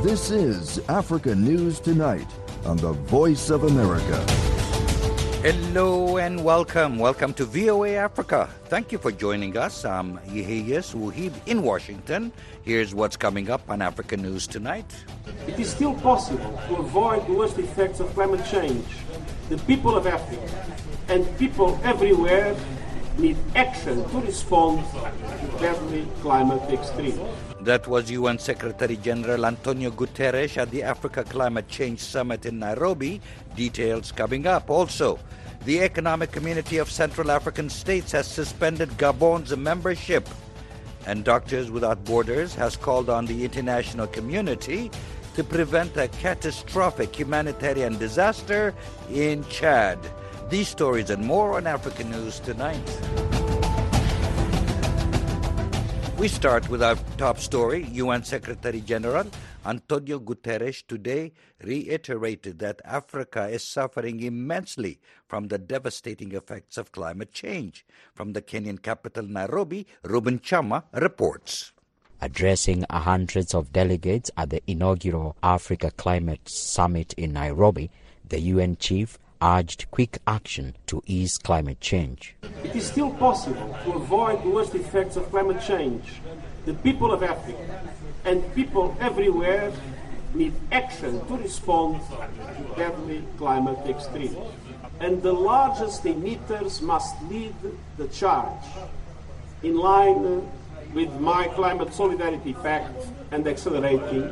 This is Africa News Tonight on the Voice of America. Hello and welcome. Welcome to VOA Africa. Thank you for joining us. I'm Yehiyas Wuhib in Washington. Here's what's coming up on Africa News Tonight. It is still possible to avoid the worst effects of climate change. The people of Africa and people everywhere need action to respond to deadly climate extremes. That was UN Secretary General Antonio Guterres at the Africa Climate Change Summit in Nairobi. Details coming up. Also, the Economic Community of Central African States has suspended Gabon's membership. And Doctors Without Borders has called on the international community to prevent a catastrophic humanitarian disaster in Chad. These stories and more on Africa News Tonight. We start with our top story. UN Secretary General Antonio Guterres today reiterated that Africa is suffering immensely from the devastating effects of climate change. From the Kenyan capital, Nairobi, Ruben Chama reports. Addressing hundreds of delegates at the inaugural Africa Climate Summit in Nairobi, the UN chief urged quick action to ease climate change. It is still possible to avoid the worst effects of climate change. The people of Africa and people everywhere need action to respond to deadly climate extremes. And the largest emitters must lead the charge in line with my Climate Solidarity Pact and Acceleration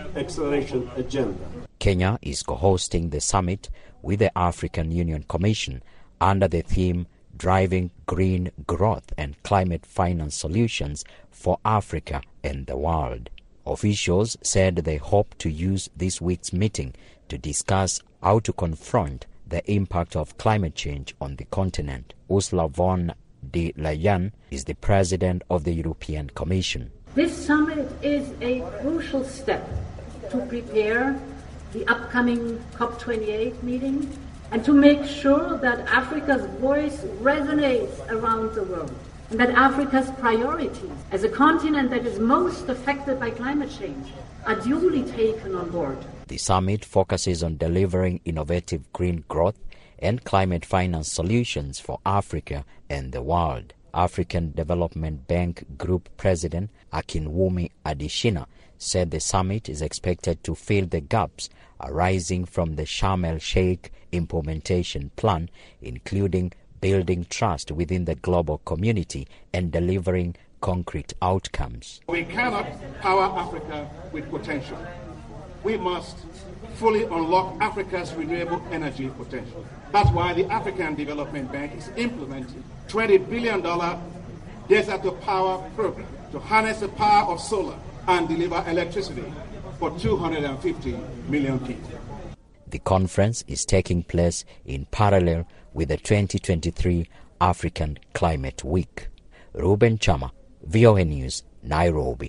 Agenda. Kenya is co-hosting the summit with the African Union Commission under the theme Driving Green Growth and Climate Finance Solutions for Africa and the World. Officials said they hope to use this week's meeting to discuss how to confront the impact of climate change on the continent. Ursula von der Leyen is the president of the European Commission. This summit is a crucial step to prepare the upcoming COP28 meeting and to make sure that Africa's voice resonates around the world and that Africa's priorities as a continent that is most affected by climate change are duly taken on board. The summit focuses on delivering innovative green growth and climate finance solutions for Africa and the world. African Development Bank Group President Akinwumi Adesina said the summit is expected to fill the gaps arising from the Sharm el-Sheikh implementation plan, including building trust within the global community and delivering concrete outcomes. We cannot power Africa with potential. We must fully unlock Africa's renewable energy potential. That's why the African Development Bank is implementing $20 billion Desert to Power program to harness the power of solar and deliver electricity for 250 million people. The conference is taking place in parallel with the 2023 African Climate Week. Ruben Chama, VOA News, Nairobi.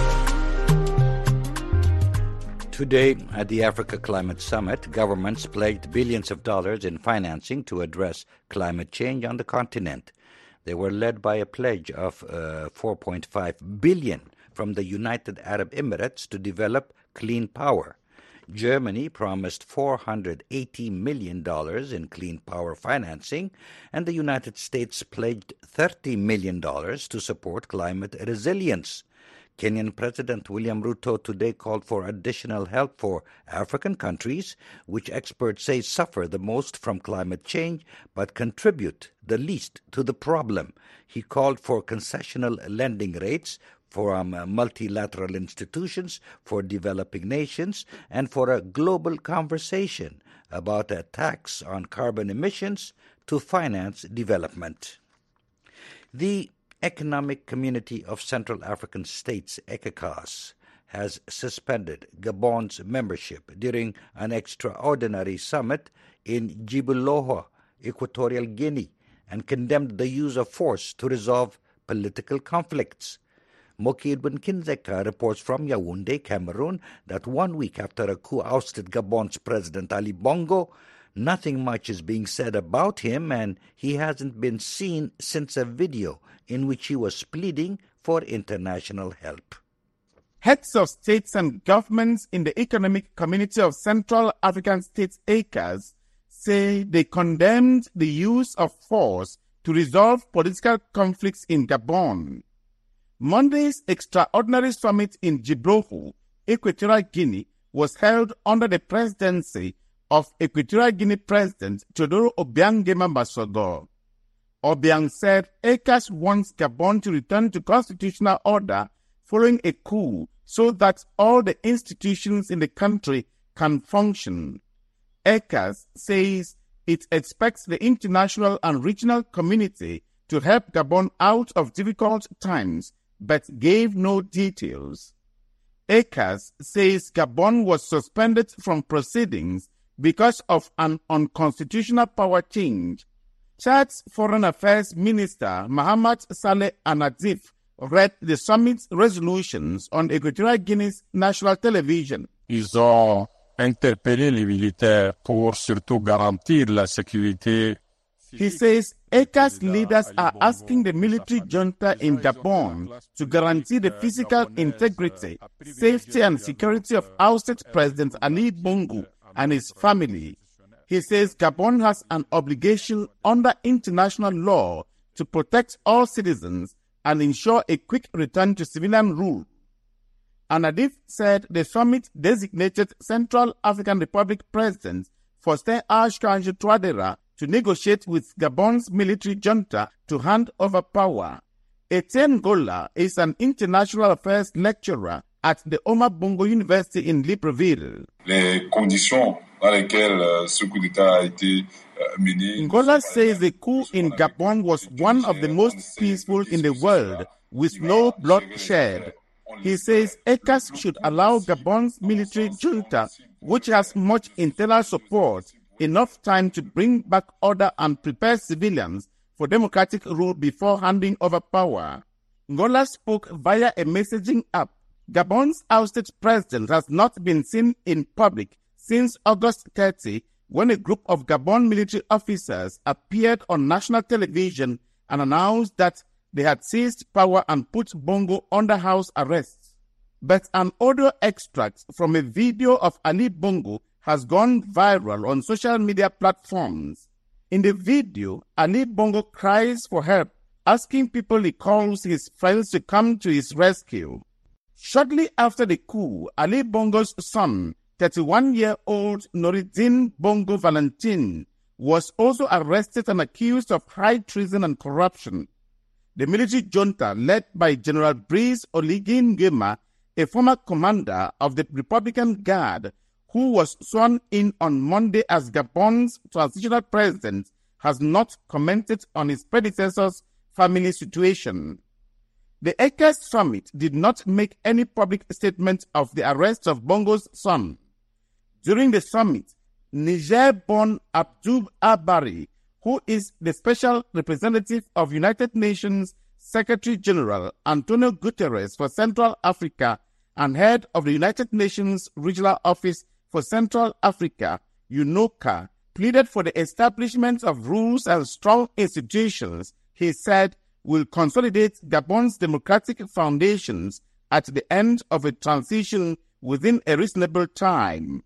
Today, at the Africa Climate Summit, governments pledged billions of dollars in financing to address climate change on the continent. They were led by a pledge of $4.5 billion from the United Arab Emirates to develop clean power. Germany promised $480 million in clean power financing, and the United States pledged $30 million to support climate resilience. Kenyan President William Ruto today called for additional help for African countries, which experts say suffer the most from climate change but contribute the least to the problem. He called for concessional lending rates for multilateral institutions, for developing nations, and for a global conversation about a tax on carbon emissions to finance development. The Economic Community of Central African States, ECOWAS, has suspended Gabon's membership during an extraordinary summit in Djibouti, Equatorial Guinea, and condemned the use of force to resolve political conflicts. Moki Edwin Kinzeka reports from Yaoundé, Cameroon, that 1 week after a coup ousted Gabon's President Ali Bongo, nothing much is being said about him, and he hasn't been seen since a video in which he was pleading for international help. Heads of states and governments in the Economic Community of Central African States, ECAS, say they condemned the use of force to resolve political conflicts in Gabon. Monday's extraordinary summit in Djibouti, Equatorial Guinea, was held under the presidency of Equatorial Guinea President Teodoro Obiang Nguema Massogo. Obiang said ECAS wants Gabon to return to constitutional order following a coup so that all the institutions in the country can function. ECAS says it expects the international and regional community to help Gabon out of difficult times, but gave no details. ECAS says Gabon was suspended from proceedings because of an unconstitutional power change. Chad's Foreign Affairs Minister Mahamat Saleh Anadif read the summit's resolutions on Equatorial Guinea's national television. Ils ont interpellé les militaires pour surtout garantir la sécurité. He says ECAS leaders are asking the military junta in Gabon to guarantee the physical integrity, safety and security of ousted President Ali Bongo and his family. He says Gabon has an obligation under international law to protect all citizens and ensure a quick return to civilian rule. Anadif said the summit designated Central African Republic President Faustin Archange Touadéra to negotiate with Gabon's military junta to hand over power. Etienne Gola is an international affairs lecturer at the Omar Bongo University in Libreville. Les conditions dans lesquelles ce coup d'État a été mené. Ngola says the coup in Gabon was one of the most peaceful in the world, with no bloodshed. He says ECAS should allow Gabon's military junta, which has much internal support, enough time to bring back order and prepare civilians for democratic rule before handing over power. Ngola spoke via a messaging app. Gabon's ousted president has not been seen in public since August 30, when a group of Gabon military officers appeared on national television and announced that they had seized power and put Bongo under house arrest. But an audio extract from a video of Ali Bongo has gone viral on social media platforms. In the video, Ali Bongo cries for help, asking people he calls his friends to come to his rescue. Shortly after the coup, Ali Bongo's son, 31-year-old Noureddine Bongo Valentin, was also arrested and accused of high treason and corruption. The military junta, led by General Brice Oligui Nguema, a former commander of the Republican Guard, who was sworn in on Monday as Gabon's transitional president, has not commented on his predecessor's family situation. The ECAS summit did not make any public statement of the arrest of Bongo's son. During the summit, Niger-born Abdou Abari, who is the special representative of United Nations Secretary General Antonio Guterres for Central Africa and head of the United Nations Regional Office for Central Africa, UNOCA, pleaded for the establishment of rules and strong institutions, he said, will consolidate Gabon's democratic foundations at the end of a transition within a reasonable time.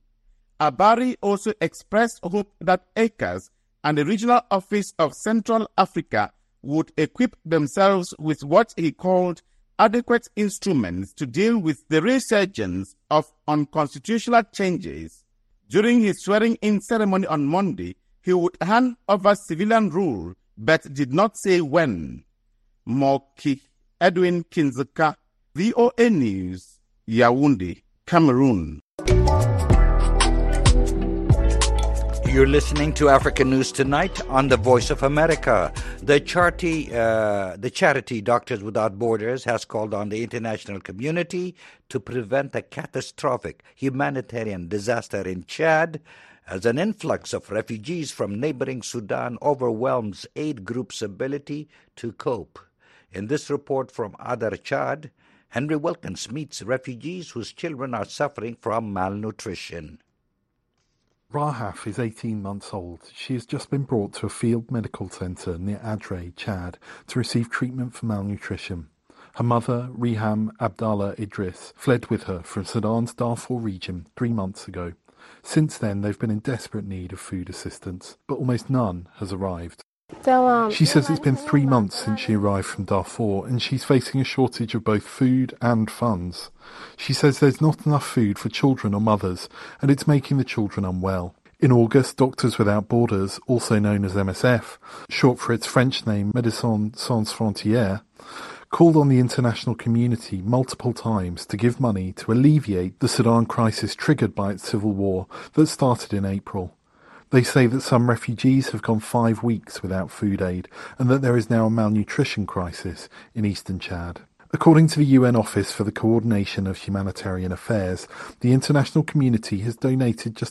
Abari also expressed hope that ECAS and the Regional Office of Central Africa would equip themselves with what he called adequate instruments to deal with the resurgence of unconstitutional changes. During his swearing-in ceremony on Monday, he would hand over civilian rule, but did not say when. Moki Edwin Kinzeka, VOA News, Yaoundé, Cameroon. You're listening to African News Tonight on the Voice of America. The charity Doctors Without Borders has called on the international community to prevent a catastrophic humanitarian disaster in Chad as an influx of refugees from neighboring Sudan overwhelms aid groups' ability to cope. In this report from Adar Chad, Henry Wilkins meets refugees whose children are suffering from malnutrition. Rahaf is 18 months old. She has just been brought to a field medical centre near Adre, Chad, to receive treatment for malnutrition. Her mother, Reham Abdallah Idris, fled with her from Sudan's Darfur region 3 months ago. Since then, they've been in desperate need of food assistance, but almost none has arrived. She says it's been 3 months since she arrived from Darfur, and she's facing a shortage of both food and funds. She says there's not enough food for children or mothers, and it's making the children unwell. In August, Doctors Without Borders, also known as MSF, short for its French name Médecins Sans Frontières, called on the international community multiple times to give money to alleviate the Sudan crisis triggered by its civil war that started in April. They say that some refugees have gone 5 weeks without food aid and that there is now a malnutrition crisis in eastern Chad. According to the UN Office for the Coordination of Humanitarian Affairs, the international community has donated just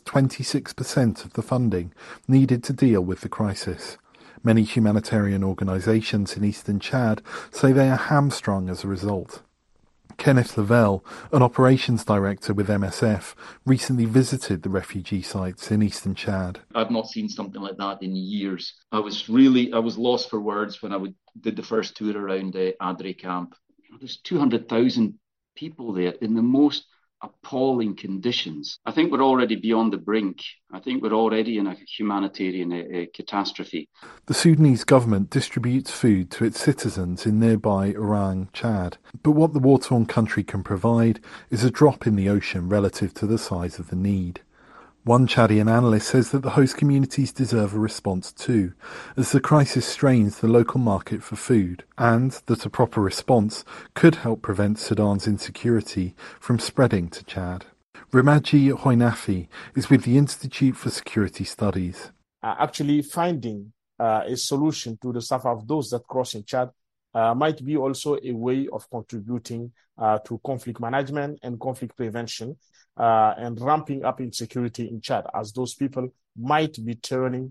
26% of the funding needed to deal with the crisis. Many humanitarian organisations in eastern Chad say they are hamstrung as a result. Kenneth Lavelle, an operations director with MSF, recently visited the refugee sites in eastern Chad. I've not seen something like that in years. I was lost for words when I did the first tour around Adre camp. There's 200,000 people there in the most appalling conditions. I think we're already beyond the brink. I think we're already in a humanitarian catastrophe. The Sudanese government distributes food to its citizens in nearby Orang, Chad. But what the war-torn country can provide is a drop in the ocean relative to the size of the need. One Chadian analyst says that the host communities deserve a response too, as the crisis strains the local market for food, and that a proper response could help prevent Sudan's insecurity from spreading to Chad. Rimaji Hoinafi is with the Institute for Security Studies. Actually finding a solution to the suffer of those that cross in Chad might be also a way of contributing to conflict management and conflict prevention and ramping up insecurity in Chad, as those people might be turning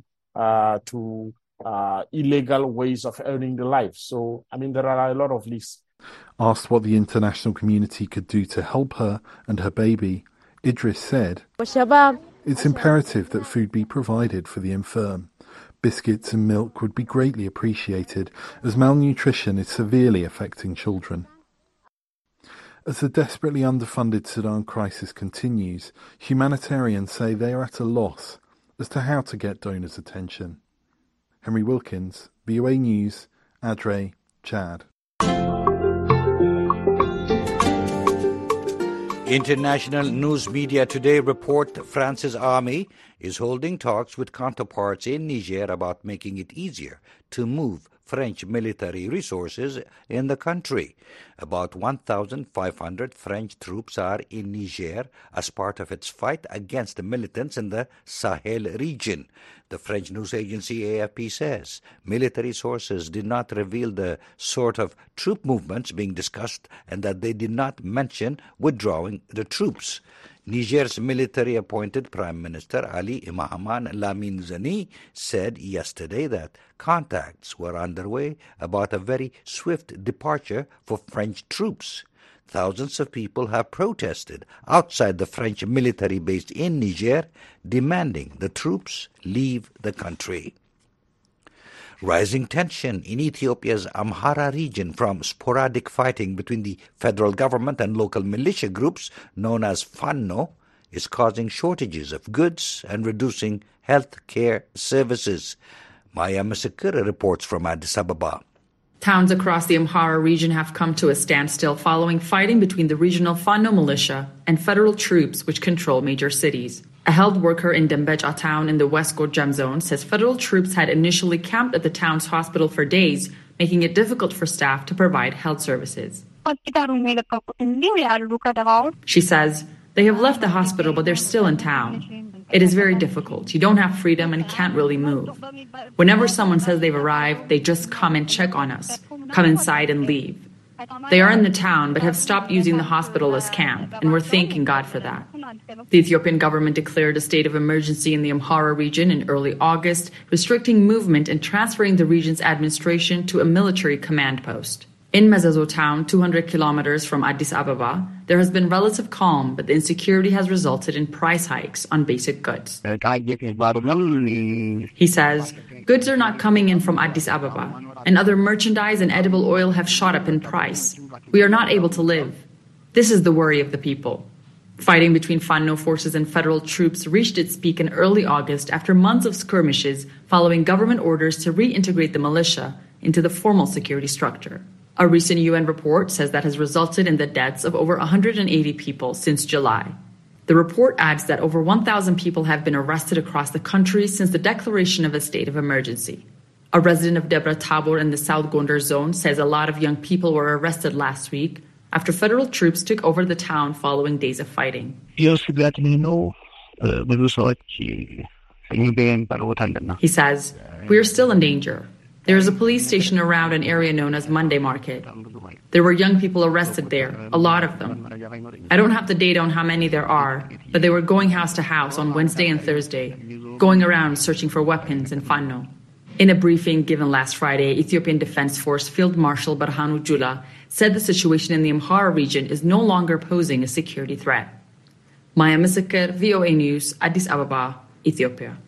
to illegal ways of earning their lives. So, there are a lot of lists. Asked what the international community could do to help her and her baby, Idris said, "It's imperative that food be provided for the infirm. Biscuits and milk would be greatly appreciated, as malnutrition is severely affecting children." As the desperately underfunded Sudan crisis continues, humanitarians say they are at a loss as to how to get donors' attention. Henry Wilkins, VOA News, Adre, Chad. International news media today report France's army is holding talks with counterparts in Niger about making it easier to move French military resources in the country. About 1,500 French troops are in Niger as part of its fight against the militants in the Sahel region. The French news agency AFP says military sources did not reveal the sort of troop movements being discussed and that they did not mention withdrawing the troops. Niger's military-appointed Prime Minister Ali Mahaman Lamine Zani said yesterday that contacts were underway about a very swift departure for French troops. Thousands of people have protested outside the French military base in Niger, demanding the troops leave the country. Rising tension in Ethiopia's Amhara region from sporadic fighting between the federal government and local militia groups known as Fano is causing shortages of goods and reducing health care services. Maya Masekura reports from Addis Ababa. Towns across the Amhara region have come to a standstill following fighting between the regional Fano militia and federal troops which control major cities. A health worker in Dembeja town in the West Gorjam zone says federal troops had initially camped at the town's hospital for days, making it difficult for staff to provide health services. She says, they have left the hospital, but they're still in town. It is very difficult. You don't have freedom and can't really move. Whenever someone says they've arrived, they just come and check on us, come inside and leave. They are in the town but have stopped using the hospital as camp, and we're thanking God for that. The Ethiopian government declared a state of emergency in the Amhara region in early August, restricting movement and transferring the region's administration to a military command post. In Mezazo town, 200 kilometers from Addis Ababa, there has been relative calm, but the insecurity has resulted in price hikes on basic goods. He says, goods are not coming in from Addis Ababa, and other merchandise and edible oil have shot up in price. We are not able to live. This is the worry of the people. Fighting between Fano forces and federal troops reached its peak in early August after months of skirmishes following government orders to reintegrate the militia into the formal security structure. A recent UN report says that has resulted in the deaths of over 180 people since July. The report adds that over 1,000 people have been arrested across the country since the declaration of a state of emergency. A resident of Debra Tabor in the South Gondar zone says a lot of young people were arrested last week after federal troops took over the town following days of fighting. He says, "We are still in danger. There is a police station around an area known as Monday Market. There were young people arrested there, a lot of them. I don't have the data on how many there are, but they were going house to house on Wednesday and Thursday, going around searching for weapons in Fano." In a briefing given last Friday, Ethiopian Defense Force Field Marshal Barhanu Jula said the situation in the Amhara region is no longer posing a security threat. Maya Misakir, VOA News, Addis Ababa, Ethiopia.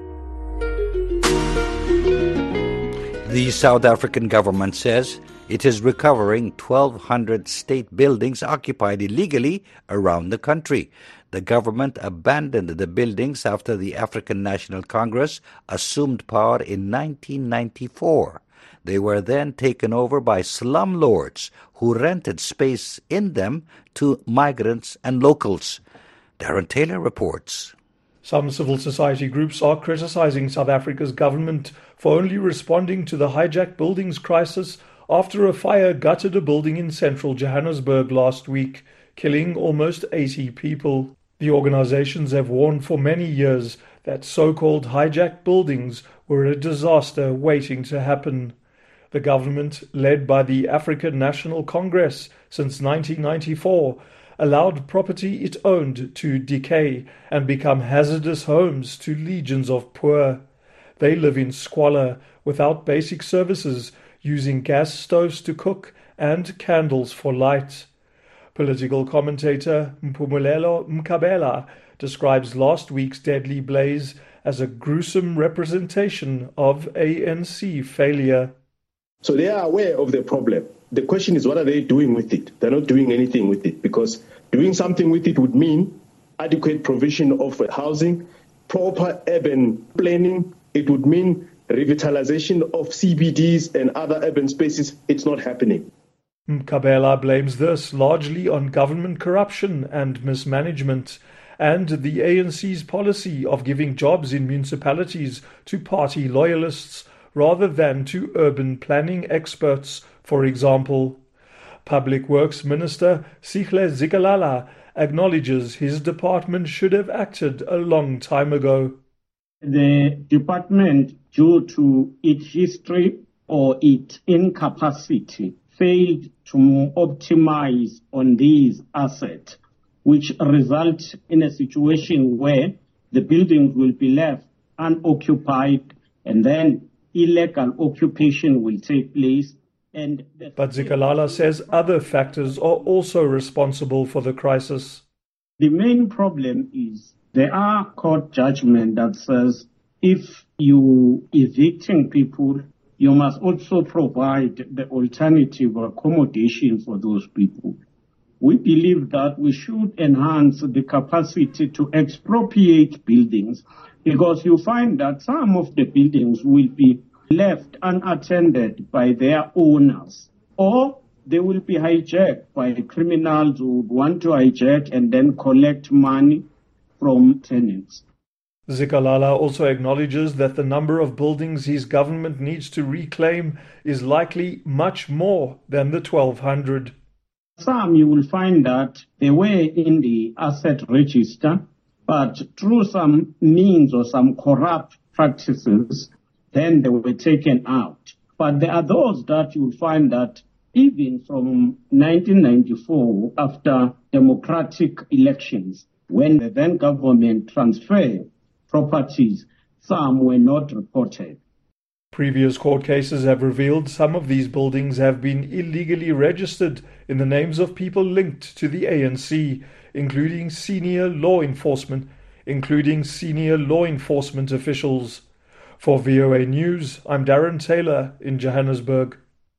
The South African government says it is recovering 1,200 state buildings occupied illegally around the country. The government abandoned the buildings after the African National Congress assumed power in 1994. They were then taken over by slumlords who rented space in them to migrants and locals. Darren Taylor reports. Some civil society groups are criticizing South Africa's government for only responding to the hijacked buildings crisis after a fire gutted a building in central Johannesburg last week, killing almost 80 people. The organizations have warned for many years that so-called hijacked buildings were a disaster waiting to happen. The government, led by the African National Congress since 1994, allowed property it owned to decay and become hazardous homes to legions of poor. They live in squalor, without basic services, using gas stoves to cook and candles for light. Political commentator Mpumelelo Mkabela describes last week's deadly blaze as a gruesome representation of ANC failure. So they are aware of the problem. The question is, what are they doing with it? They're not doing anything with it, because doing something with it would mean adequate provision of housing, proper urban planning. It would mean revitalization of CBDs and other urban spaces. It's not happening. Mkabela blames this largely on government corruption and mismanagement, and the ANC's policy of giving jobs in municipalities to party loyalists rather than to urban planning experts, for example. Public Works Minister Sihle Zikalala acknowledges his department should have acted a long time ago. The department, due to its history or its incapacity, failed to optimize on these assets, which result in a situation where the buildings will be left unoccupied and then illegal occupation will take place. But Zikalala says other factors are also responsible for the crisis. The main problem is there are court judgment that says if you evicting people, you must also provide the alternative accommodation for those people. We believe that we should enhance the capacity to expropriate buildings, because you find that some of the buildings will be left unattended by their owners, or they will be hijacked by criminals who want to hijack and then collect money from tenants. Zikalala also acknowledges that the number of buildings his government needs to reclaim is likely much more than the 1,200. Some you will find that they were in the asset register, but through some means or some corrupt practices, then they were taken out. But there are those that you will find that even from 1994, after democratic elections, when the then government transferred properties, some were not reported. Previous court cases have revealed some of these buildings have been illegally registered in the names of people linked to the ANC, including senior law enforcement officials. For VOA News, I'm Darren Taylor in Johannesburg.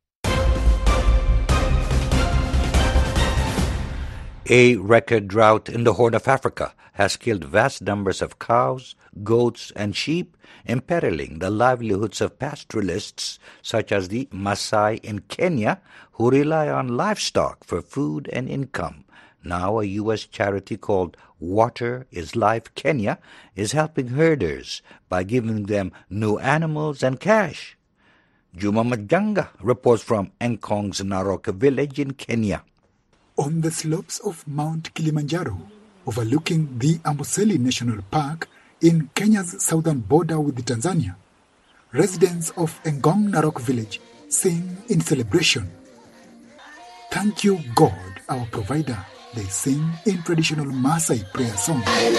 A record drought in the Horn of Africa has killed vast numbers of cows, goats, and sheep, imperiling the livelihoods of pastoralists such as the Maasai in Kenya, who rely on livestock for food and income. Now, a U.S. charity called Water is Life Kenya is helping herders by giving them new animals and cash. Juma Majanga reports from Enkong's Narok village in Kenya. On the slopes of Mount Kilimanjaro, overlooking the Amboseli National Park in Kenya's southern border with Tanzania, residents of Engong Narok village sing in celebration. Thank you, God, our provider, they sing in traditional Maasai prayer song.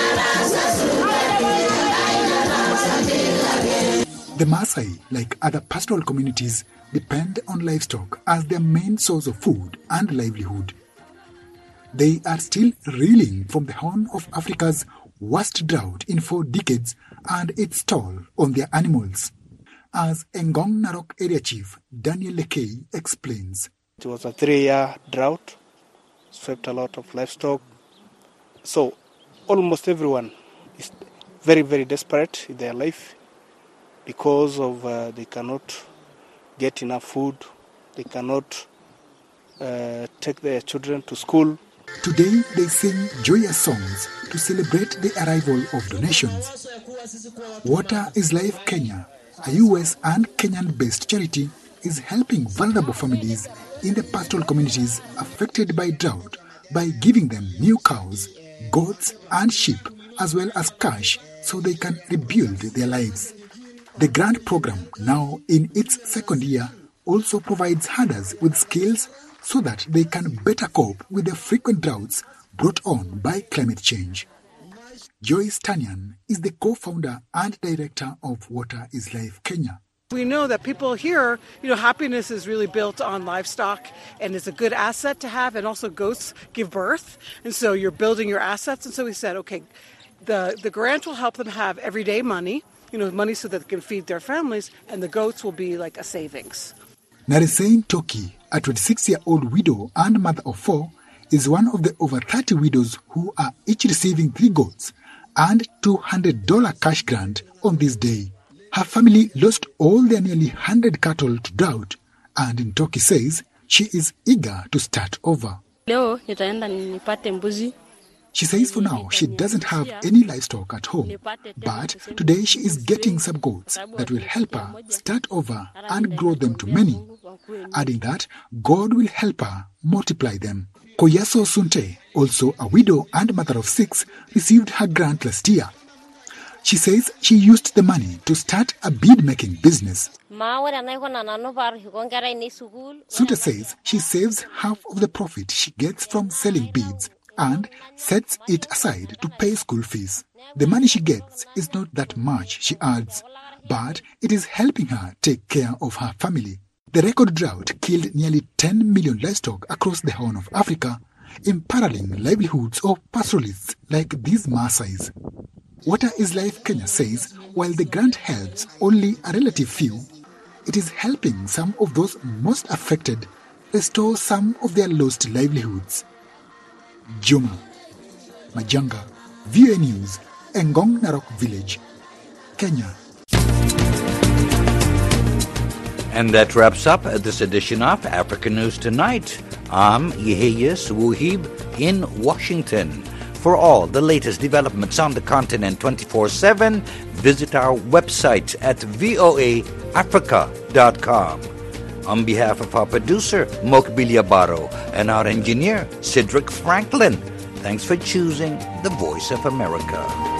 The Maasai, like other pastoral communities, depend on livestock as their main source of food and livelihood. They are still reeling from the Horn of Africa's worst drought in 4 decades and its toll on their animals. As Engong Narok Area Chief Daniel Lekei explains. It was a 3-year drought, swept a lot of livestock. So almost everyone is very, very desperate in their life because of they cannot get enough food, they cannot take their children to school. Today they sing joyous songs to celebrate the arrival of donations. Water is Life Kenya, a US and Kenyan-based charity, is helping vulnerable families in the pastoral communities affected by drought by giving them new cows, goats and sheep, as well as cash so they can rebuild their lives. The grant program, now in its 2nd year, also provides herders with skills so that they can better cope with the frequent droughts brought on by climate change. Joyce Tanyan is the co-founder and director of Water is Life Kenya. We know that people here, happiness is really built on livestock and it's a good asset to have, and also goats give birth. And so you're building your assets. And so we said, okay, the grant will help them have everyday money, money so that they can feed their families, and the goats will be like a savings. Narisain Toki, a 26-year-old widow and mother of 4, is one of the over 30 widows who are each receiving 3 goats and $200 cash grant on this day. Her family lost all their nearly 100 cattle to drought, and Ntoki says she is eager to start over. She says for now she doesn't have any livestock at home, but today she is getting some goats that will help her start over and grow them to many, adding that God will help her multiply them. Koyaso Sunte, also a widow and mother of 6, received her grant last year. She says she used the money to start a bead-making business. Sunte says she saves half of the profit she gets from selling beads and sets it aside to pay school fees. The money she gets is not that much, she adds, but it is helping her take care of her family. The record drought killed nearly 10 million livestock across the Horn of Africa, imperiling livelihoods of pastoralists like these Maasais. Water is Life Kenya says while the grant helps only a relative few, it is helping some of those most affected restore some of their lost livelihoods. Juma Majanga, VOA News, Engong Narok Village, Kenya. And that wraps up this edition of Africa News Tonight. I'm Yeheyes Wuhib in Washington. For all the latest developments on the continent 24/7, visit our website at voaafrica.com. On behalf of our producer, Mokbilia Baro, and our engineer, Cedric Franklin, thanks for choosing the Voice of America.